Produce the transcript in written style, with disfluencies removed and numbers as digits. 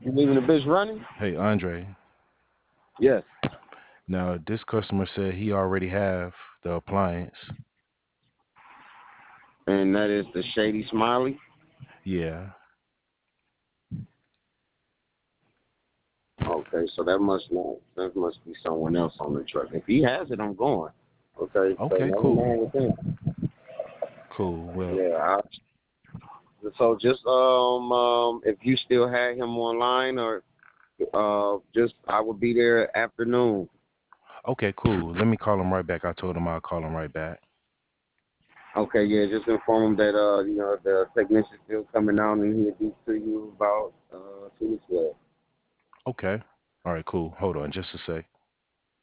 You leaving the bitch running? Hey, Andre. Yes. Now, this customer said he already have the appliance. And that is the Shady Smiley. Yeah. Okay, so that must be someone else on the truck. If he has it, I'm going. Okay, so Okay, never cool. mind with him. Cool. Well, Yeah. So just if you still had him online, or just I would be there afternoon. okay, cool. Let me call him right back. I told him I'll call him right back. Okay, yeah, just inform him that the technician's still coming out and he'll be to you about 2 to 12. Okay. All right, cool. Hold on just a sec.